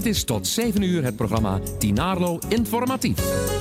Dit is tot 7 uur het programma Tinarlo Informatief.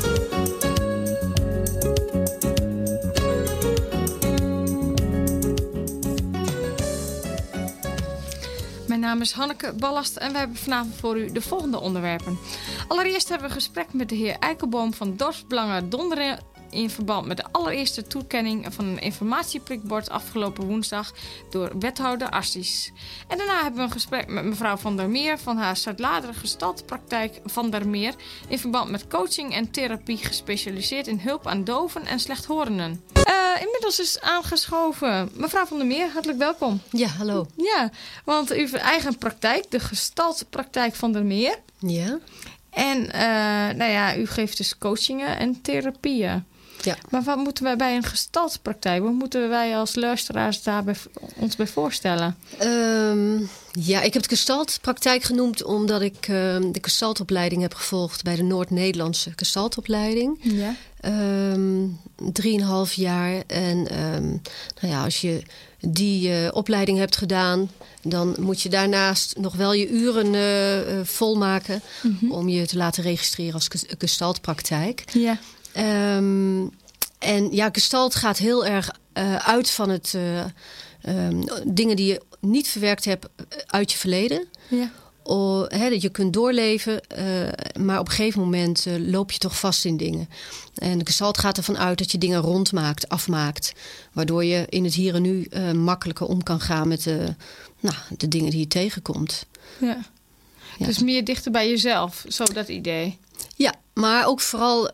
Mijn naam is Hanneke Ballast en we hebben vanavond voor u de volgende onderwerpen. Allereerst hebben we een gesprek met de heer Eikelboom van Dorpsbelangen Donderen in verband met de allereerste toekenning van een informatieprikbord afgelopen woensdag door wethouder Assis. En daarna hebben we een gesprek met mevrouw Van der Meer van haar Zuidlader gestaltepraktijk Van der Meer in verband met coaching en therapie gespecialiseerd in hulp aan doven en slechthorenden. Inmiddels is aangeschoven mevrouw Van der Meer, hartelijk welkom. Ja, hallo. Ja, want uw eigen praktijk, de gestaltepraktijk Van der Meer. Ja. En u geeft dus coachingen en therapieën. Ja. Maar wat moeten wij bij een gestaltepraktijk? Wat moeten wij als luisteraars daarbij ons bij voorstellen? Ik heb het gestaltepraktijk genoemd omdat ik de gestalteopleiding heb gevolgd bij de Noord-Nederlandse gestalteopleiding. Ja. 3,5 jaar. En als je die opleiding hebt gedaan, dan moet je daarnaast nog wel je uren volmaken om je te laten registreren als gestaltepraktijk. Ja. Gestalt gaat heel erg uit van het dingen die je niet verwerkt hebt uit je verleden. Ja. Je kunt doorleven, maar op een gegeven moment loop je toch vast in dingen. En de gestalt gaat ervan uit dat je dingen rondmaakt, afmaakt. Waardoor je in het hier en nu makkelijker om kan gaan met de dingen die je tegenkomt. Ja. Ja. Dus meer dichter bij jezelf, zo dat idee. Ja, maar ook vooral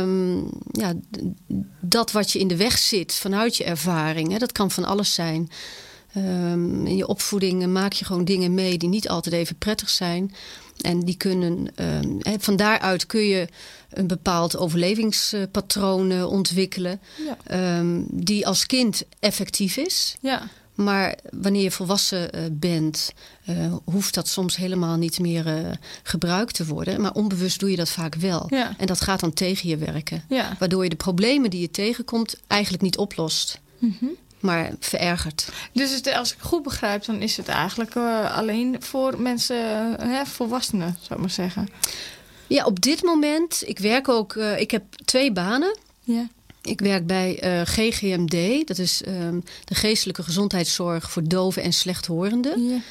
dat wat je in de weg zit vanuit je ervaring. Hè, dat kan van alles zijn. In je opvoeding maak je gewoon dingen mee die niet altijd even prettig zijn. En die kunnen, van daaruit kun je een bepaald overlevingspatroon ontwikkelen. Ja. Die als kind effectief is. Ja. Maar wanneer je volwassen bent, hoeft dat soms helemaal niet meer gebruikt te worden. Maar onbewust doe je dat vaak wel. Ja. En dat gaat dan tegen je werken. Ja. Waardoor je de problemen die je tegenkomt eigenlijk niet oplost. Maar verergert. Dus als ik goed begrijp, dan is het eigenlijk alleen voor mensen, volwassenen, zou ik maar zeggen. Ja, op dit moment, ik werk ook, ik heb 2 banen. Ja. Ik werk bij GGMD, dat is de geestelijke gezondheidszorg voor doven en slechthorenden.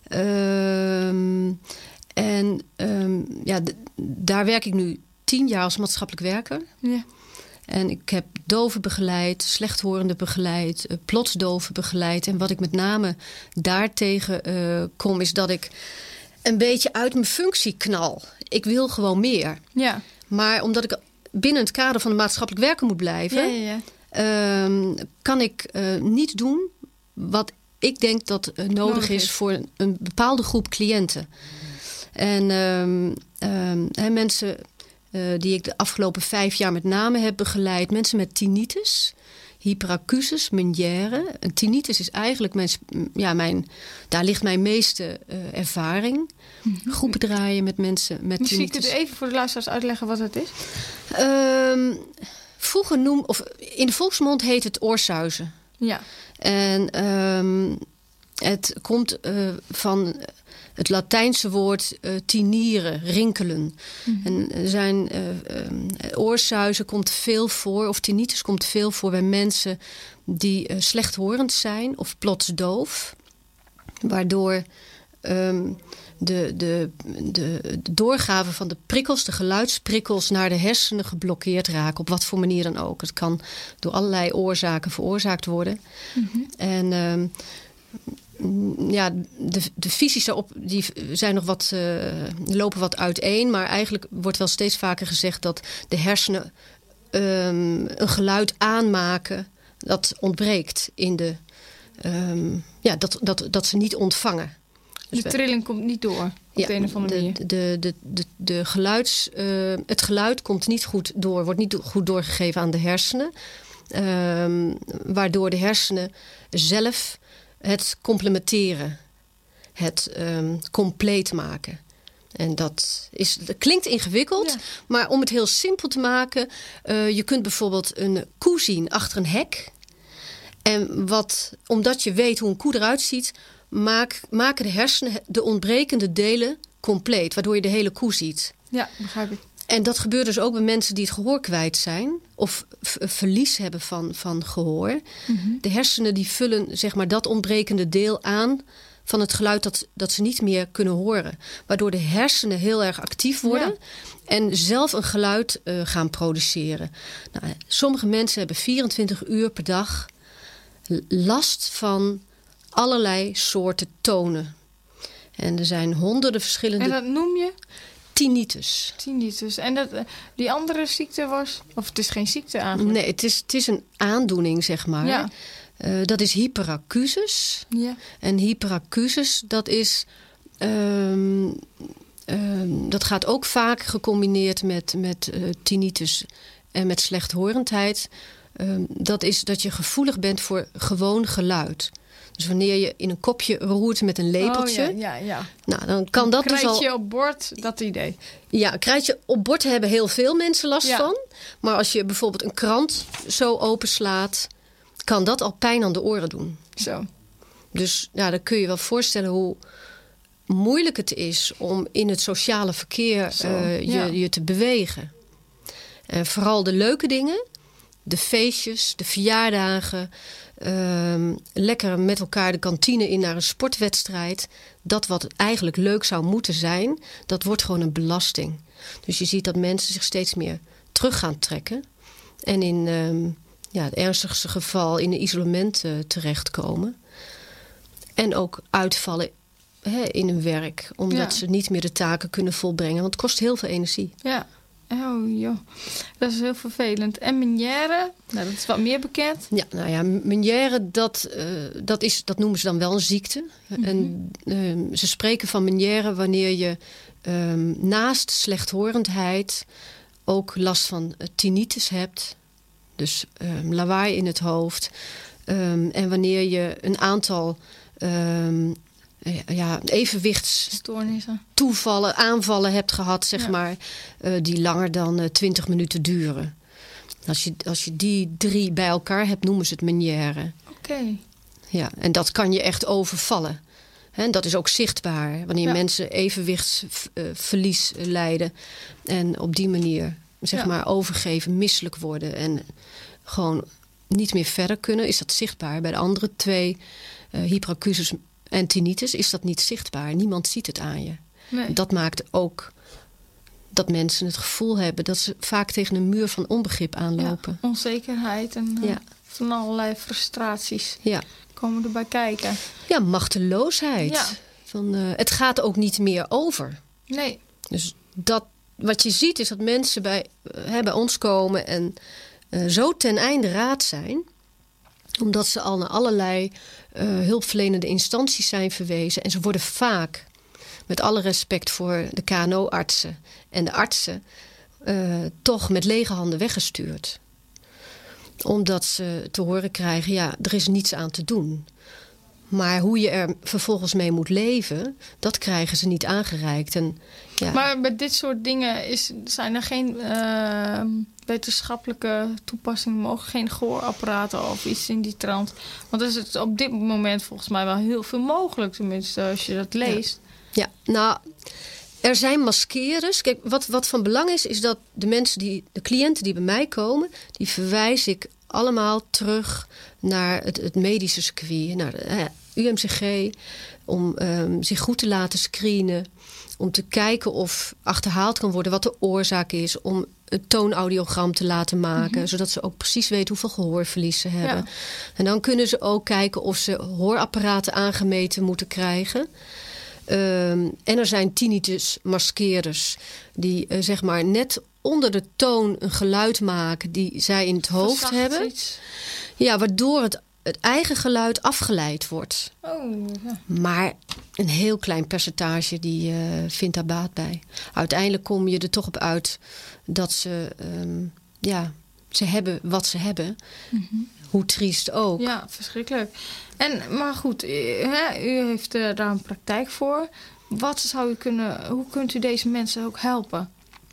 Ja. Daar werk ik nu 10 jaar als maatschappelijk werker. Ja. En ik heb doven begeleid, slechthorenden begeleid, plotsdoven begeleid. En wat ik met name daartegen kom, is dat ik een beetje uit mijn functie knal. Ik wil gewoon meer. Ja. Maar omdat ik binnen het kader van de maatschappelijk werker moet blijven, kan ik niet doen wat ik denk dat nodig is voor een bepaalde groep cliënten. En mensen die ik de afgelopen 5 jaar met name heb begeleid, mensen met tinnitus, hyperacusis, Meniere. En tinnitus is eigenlijk daar ligt mijn meeste ervaring. Groepen draaien met mensen met tinnitus. Misschien kunt u even voor de luisteraars uitleggen wat het is? Vroeger in de volksmond heet het oorsuizen. Ja. En het komt van het Latijnse woord tinere, rinkelen. En zijn oorsuizen komt veel voor, of tinnitus komt veel voor bij mensen die slechthorend zijn of plotsdoof. Waardoor de doorgave van de prikkels, de geluidsprikkels naar de hersenen geblokkeerd raken. Op wat voor manier dan ook. Het kan door allerlei oorzaken veroorzaakt worden. En de visies daarop die zijn nog lopen wat uiteen. Maar eigenlijk wordt wel steeds vaker gezegd dat de hersenen een geluid aanmaken dat ontbreekt in de dat ze niet ontvangen. De trilling komt niet door op de een of andere manier. Het geluid komt niet goed door, wordt niet goed doorgegeven aan de hersenen. Waardoor de hersenen zelf het complementeren, het compleet maken. En dat klinkt ingewikkeld, maar om het heel simpel te maken, je kunt bijvoorbeeld een koe zien achter een hek. En omdat je weet hoe een koe eruit ziet, maken de hersenen de ontbrekende delen compleet, waardoor je de hele koe ziet. Ja, begrijp ik. En dat gebeurt dus ook bij mensen die het gehoor kwijt zijn. Of verlies hebben van gehoor. Mm-hmm. De hersenen die vullen zeg maar dat ontbrekende deel aan van het geluid dat ze niet meer kunnen horen. Waardoor de hersenen heel erg actief worden. Ja. En zelf een geluid gaan produceren. Nou, sommige mensen hebben 24 uur per dag last van allerlei soorten tonen. En er zijn honderden verschillende... En dat noem je? Tinnitus. Tinnitus. En die andere ziekte was... Of het is geen ziekte eigenlijk? Nee, het is een aandoening, zeg maar. Ja. Dat is hyperacusis. Ja. En hyperacusis, dat is... dat gaat ook vaak gecombineerd met tinnitus en met slechthorendheid. Dat is dat je gevoelig bent voor gewoon geluid. Dus wanneer je in een kopje roert met een lepeltje... Oh, ja. Nou, dan kan dat dus al... Krijtje op bord, dat idee. Ja, krijtje op bord hebben heel veel mensen last van. Maar als je bijvoorbeeld een krant zo openslaat... kan dat al pijn aan de oren doen. Zo. Dus ja, dan kun je wel voorstellen hoe moeilijk het is... om in het sociale verkeer je te bewegen. En vooral de leuke dingen... de feestjes, de verjaardagen... lekker met elkaar de kantine in naar een sportwedstrijd. Dat wat eigenlijk leuk zou moeten zijn, dat wordt gewoon een belasting. Dus je ziet dat mensen zich steeds meer terug gaan trekken. En in het ernstigste geval in een isolement terechtkomen. En ook uitvallen in hun werk. Omdat ze niet meer de taken kunnen volbrengen. Want het kost heel veel energie. Ja. Oh joh, dat is heel vervelend. En Meniere, nou, dat is wat meer bekend. Ja, nou ja, Meniere, dat noemen ze dan wel een ziekte. Mm-hmm. En ze spreken van Meniere wanneer je naast slechthorendheid ook last van tinnitus hebt. Dus lawaai in het hoofd. En wanneer je een aantal... evenwichtstoornissen, aanvallen hebt gehad, zeg maar, die langer dan 20 minuten duren. Als je die 3 bij elkaar hebt, noemen ze het Meniere. Oké. Ja, en dat kan je echt overvallen. En dat is ook zichtbaar, wanneer mensen evenwichtsverlies lijden. En op die manier, zeg maar, overgeven, misselijk worden en gewoon niet meer verder kunnen, is dat zichtbaar. Bij de andere 2, hyperacusis en tinnitus, is dat niet zichtbaar. Niemand ziet het aan je. Nee. Dat maakt ook dat mensen het gevoel hebben dat ze vaak tegen een muur van onbegrip aanlopen. Ja, onzekerheid en van allerlei frustraties komen erbij kijken. Ja, machteloosheid. Ja. Het gaat ook niet meer over. Nee. Dus wat je ziet is dat mensen bij ons komen en zo ten einde raad zijn, omdat ze al naar allerlei hulpverlenende instanties zijn verwezen. En ze worden vaak, met alle respect voor de KNO-artsen en de artsen, toch met lege handen weggestuurd. Omdat ze te horen krijgen, er is niets aan te doen. Maar hoe je er vervolgens mee moet leven, dat krijgen ze niet aangereikt. En, Maar bij dit soort dingen zijn er geen wetenschappelijke toepassingen mogelijk? Geen gehoorapparaten of iets in die trant? Want er is op dit moment volgens mij wel heel veel mogelijk. Tenminste, als je dat leest. Ja, nou, er zijn maskeerders. Kijk, wat van belang is dat de cliënten die bij mij komen, die verwijs ik allemaal terug naar het medische circuit, naar de UMCG, om zich goed te laten screenen, om te kijken of achterhaald kan worden wat de oorzaak is, om een toonaudiogram te laten maken, zodat ze ook precies weten hoeveel gehoorverlies ze hebben. Ja. En dan kunnen ze ook kijken of ze hoorapparaten aangemeten moeten krijgen. En er zijn tinnitus-maskeerders die zeg maar net onder de toon een geluid maken die zij in het hoofd hebben. Iets. Ja, waardoor het eigen geluid afgeleid wordt. Oh, ja. Maar een heel klein percentage die vindt daar baat bij. Uiteindelijk kom je er toch op uit dat ze hebben wat ze hebben. Mm-hmm. Hoe triest ook. Ja, verschrikkelijk. Maar goed, u heeft daar een praktijk voor. Hoe kunt u deze mensen ook helpen?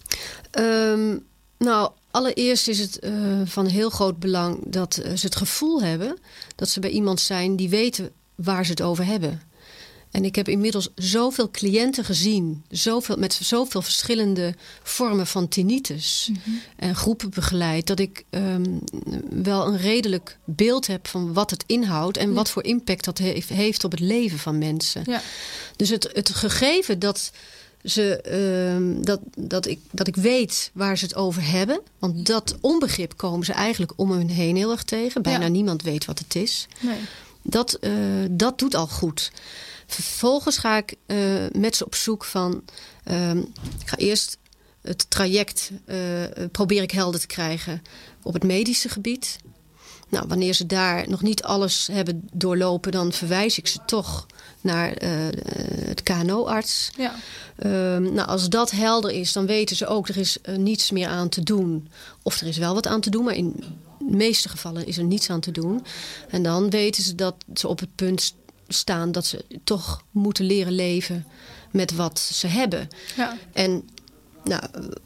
Nou, allereerst is het van heel groot belang dat ze het gevoel hebben dat ze bij iemand zijn die weten waar ze het over hebben. En ik heb inmiddels zoveel cliënten gezien. Met zoveel verschillende vormen van tinnitus. Mm-hmm. En groepen begeleid. Dat ik wel een redelijk beeld heb van wat het inhoudt. En wat voor impact dat heeft op het leven van mensen. Ja. Dus het gegeven dat dat ik weet waar ze het over hebben. Want dat onbegrip komen ze eigenlijk om hun heen heel erg tegen. Bijna niemand weet wat het is. Nee. Dat doet al goed. Vervolgens ga ik met ze op zoek van... ik ga eerst het traject probeer ik helder te krijgen op het medische gebied. Nou, wanneer ze daar nog niet alles hebben doorlopen... dan verwijs ik ze toch naar het KNO-arts. Ja. Nou, als dat helder is, dan weten ze ook... er is niets meer aan te doen. Of er is wel wat aan te doen, maar in de meeste gevallen is er niets aan te doen. En dan weten ze dat ze op het punt staan... dat ze toch moeten leren leven met wat ze hebben. Ja. En nou,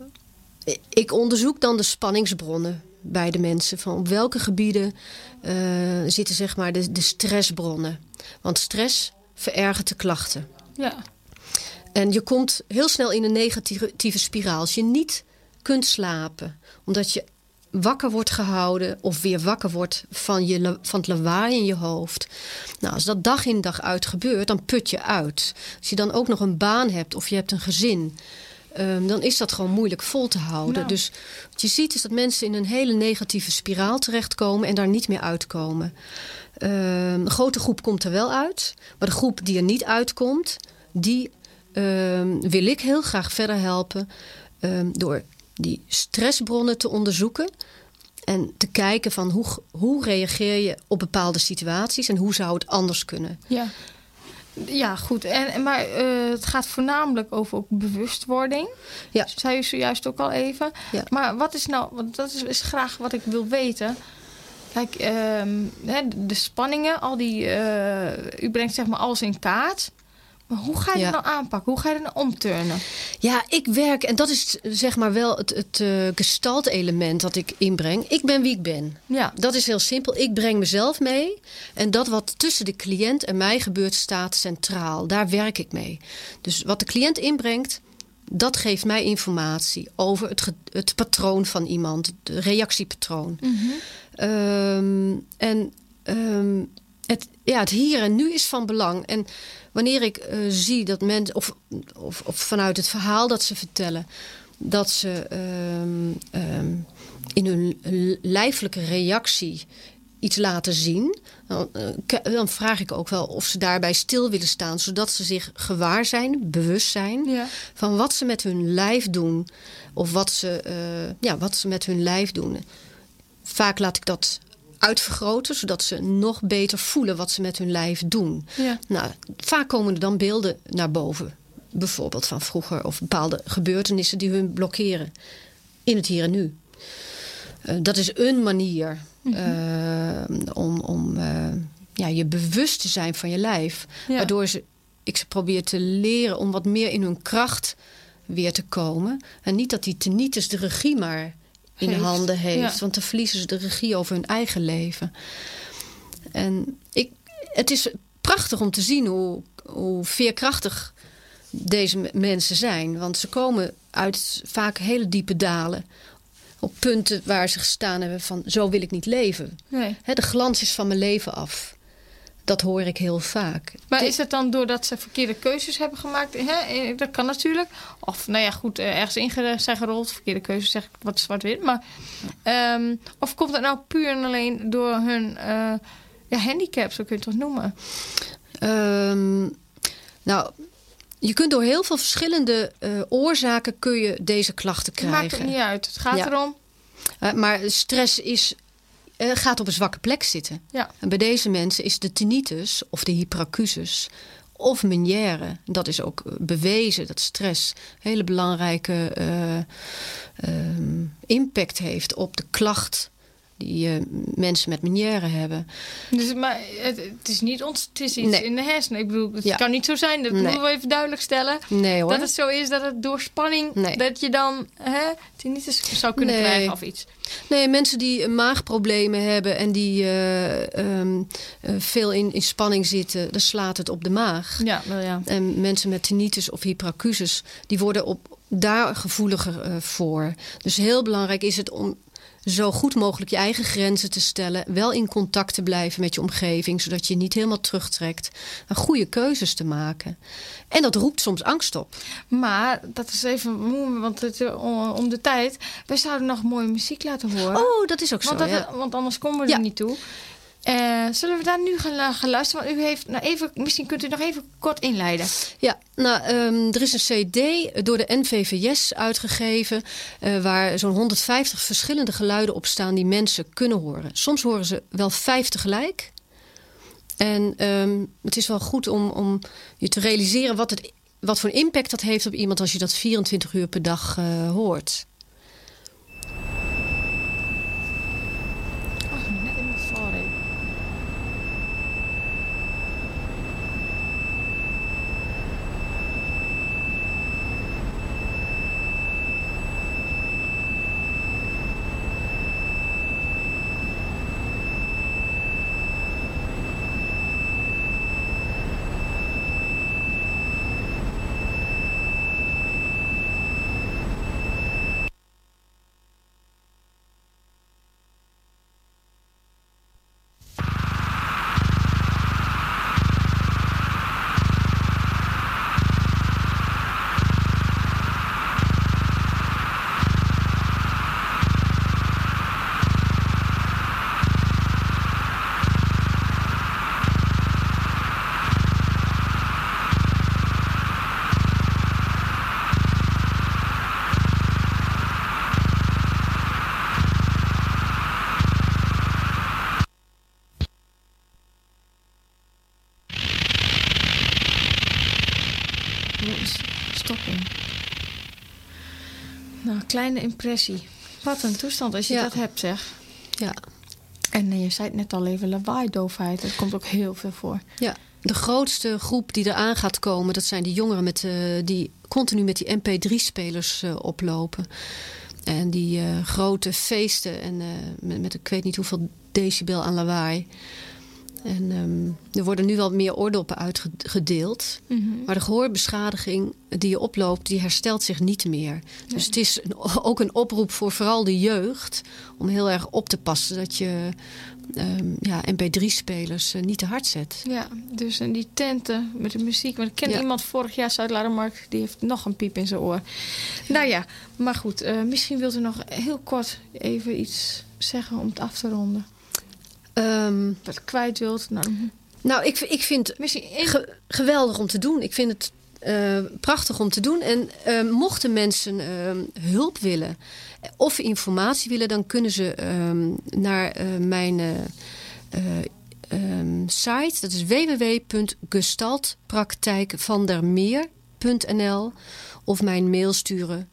ik onderzoek dan de spanningsbronnen... bij de mensen. Van op welke gebieden zitten zeg maar de stressbronnen. Want stress verergert de klachten. Ja. En je komt heel snel in een negatieve spiraal. Als je niet kunt slapen. Omdat je wakker wordt gehouden. Of weer wakker wordt van het lawaai in je hoofd. Nou, als dat dag in dag uit gebeurt, dan put je uit. Als je dan ook nog een baan hebt of je hebt een gezin... dan is dat gewoon moeilijk vol te houden. Nou. Dus wat je ziet is dat mensen in een hele negatieve spiraal terechtkomen... en daar niet meer uitkomen. Een grote groep komt er wel uit. Maar de groep die er niet uitkomt... die wil ik heel graag verder helpen... door die stressbronnen te onderzoeken... en te kijken van hoe reageer je op bepaalde situaties... en hoe zou het anders kunnen. Ja. Ja, goed. Maar het gaat voornamelijk over ook bewustwording. Ja. Dat zei u zojuist ook al even. Ja. Maar wat is nou... Want dat is graag wat ik wil weten. Kijk, de spanningen, al die... u brengt zeg maar alles in kaart. Maar hoe ga je dat nou aanpakken? Hoe ga je dat nou omturnen? Ja, ik werk... En dat is zeg maar wel het gestalt-element dat ik inbreng. Ik ben wie ik ben. Ja. Dat is heel simpel. Ik breng mezelf mee. En dat wat tussen de cliënt en mij gebeurt staat centraal. Daar werk ik mee. Dus wat de cliënt inbrengt... dat geeft mij informatie over het patroon van iemand. Het reactiepatroon. Mm-hmm. Het hier en nu is van belang. En wanneer ik zie dat mensen... Of vanuit het verhaal dat ze vertellen... dat ze in hun lijfelijke reactie iets laten zien... dan vraag ik ook wel of ze daarbij stil willen staan... zodat ze zich gewaar zijn, bewust zijn... van wat ze met hun lijf doen. Of wat ze met hun lijf doen. Vaak laat ik dat uitvergroten... zodat ze nog beter voelen wat ze met hun lijf doen. Ja. Nou, vaak komen er dan beelden naar boven. Bijvoorbeeld van vroeger of bepaalde gebeurtenissen... die hun blokkeren in het hier en nu. Dat is een manier om je bewust te zijn van je lijf. Ja. Waardoor ik ze probeer te leren om wat meer in hun kracht weer te komen. En niet dat die tinnitus de regie maar in handen heeft. Ja. Want dan verliezen ze de regie over hun eigen leven. En het is prachtig om te zien hoe veerkrachtig deze mensen zijn. Want ze komen uit vaak hele diepe dalen. Op punten waar ze gestaan hebben van... zo wil ik niet leven. Nee. De glans is van mijn leven af. Dat hoor ik heel vaak. Maar is het dan doordat ze verkeerde keuzes hebben gemaakt? Dat kan natuurlijk. Of ergens in zijn gerold. Verkeerde keuzes, zeg ik wat zwart-wit. Maar, of komt het nou puur en alleen door hun handicap, zo kun je het toch noemen? Je kunt door heel veel verschillende oorzaken kun je deze klachten krijgen. Maakt het niet uit. Het gaat erom. Maar stress gaat op een zwakke plek zitten. Ja. En bij deze mensen is de tinnitus of de hyperacusis of Meniere. Dat is ook bewezen dat stress hele belangrijke impact heeft op de klacht die mensen met Meniere hebben. Dus, maar het is niet het is iets in de hersenen. Ik bedoel, het kan niet zo zijn. Dat moeten we even duidelijk stellen. Nee, hoor. Dat het zo is dat het door spanning... dat je dan tinnitus zou kunnen krijgen of iets. Nee, mensen die maagproblemen hebben... en die veel in spanning zitten... dan slaat het op de maag. Ja, wel ja. En mensen met tinnitus of hyperacusis... die worden daar gevoeliger voor. Dus heel belangrijk is het om... zo goed mogelijk je eigen grenzen te stellen. Wel in contact te blijven met je omgeving. Zodat je niet helemaal terugtrekt. En goede keuzes te maken. En dat roept soms angst op. Maar dat is even moe, want om de tijd. Wij zouden nog mooie muziek laten horen. Oh, dat is ook zo. Want anders komen we er niet toe. Zullen we daar nu gaan luisteren? Want u heeft, misschien kunt u nog even kort inleiden. Ja, er is een cd door de NVVS uitgegeven... waar zo'n 150 verschillende geluiden op staan die mensen kunnen horen. Soms horen ze wel 5 tegelijk. En het is wel goed om je te realiseren wat voor impact dat heeft op iemand... als je dat 24 uur per dag hoort. Net in de valreep. Stopping. Nou, kleine impressie. Wat een toestand als je dat hebt, zeg. Ja. En je zei het net al even, lawaai-doofheid. Dat komt ook heel veel voor. Ja, de grootste groep die eraan gaat komen... dat zijn die jongeren die continu met die MP3-spelers oplopen. En die grote feesten en met ik weet niet hoeveel decibel aan lawaai... En er worden nu wel meer oordoppen uitgedeeld. Mm-hmm. Maar de gehoorbeschadiging die je oploopt, die herstelt zich niet meer. Nee. Dus het is ook een oproep voor vooral de jeugd... om heel erg op te passen dat je MP3-spelers niet te hard zet. Ja, dus en die tenten met de muziek. Want ik ken iemand vorig jaar, Zuid-Laardermark... die heeft nog een piep in zijn oor. Nou ja, maar goed. Misschien wilt u nog heel kort even iets zeggen om het af te ronden. Wat kwijt wilt. Nou, ik vind het geweldig om te doen. Ik vind het prachtig om te doen. En mochten mensen hulp willen of informatie willen... dan kunnen ze naar mijn site. Dat is www.gestaltpraktijkvandermeer.nl of mijn mail sturen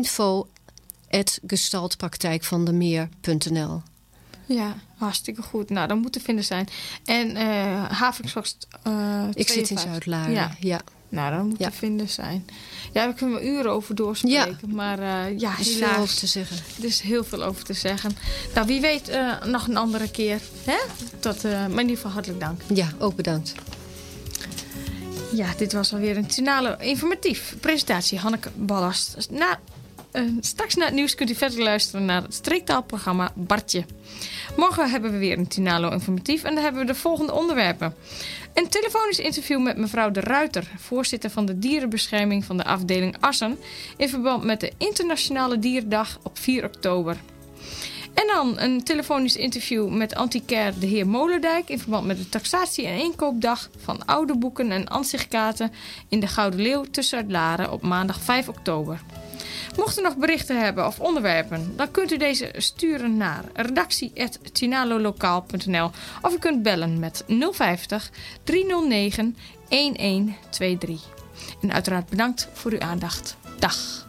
info@gestaltpraktijkvandermeer.nl. Ja, hartstikke goed. Nou, dat moet te vinden zijn. En Havingsvast ik zit in Zuid-Laren, ja. Nou, dat moet te vinden zijn. Ja, daar kunnen we uren over doorspreken. Ja. Maar er is helaas. Veel over te zeggen. Er is heel veel over te zeggen. Nou, wie weet nog een andere keer. Hè? Maar in ieder geval hartelijk dank. Ja, ook bedankt. Ja, dit was alweer een Tinalo informatief. Presentatie Hanneke Ballast. Straks na het nieuws kunt u verder luisteren naar het streektaalprogramma Bartje. Morgen hebben we weer een Tinalo informatief en dan hebben we de volgende onderwerpen. Een telefonisch interview met mevrouw De Ruiter, voorzitter van de dierenbescherming van de afdeling Assen, in verband met de Internationale Dierendag op 4 oktober. En dan een telefonisch interview met antiquair de heer Molendijk in verband met de taxatie- en inkoopdag van oude boeken en ansichtkaarten in de Gouden Leeuw te Zuid-Laren op maandag 5 oktober. Mocht u nog berichten hebben of onderwerpen, dan kunt u deze sturen naar redactie@tinalolokaal.nl of u kunt bellen met 050 309 1123. En uiteraard bedankt voor uw aandacht. Dag.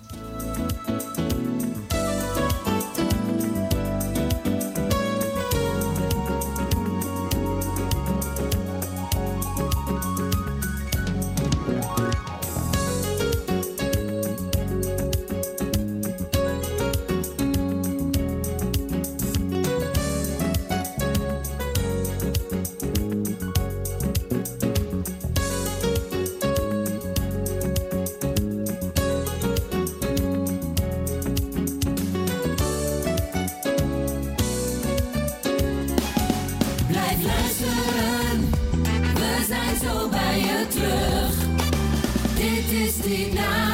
naar je terug. Dit is Tina.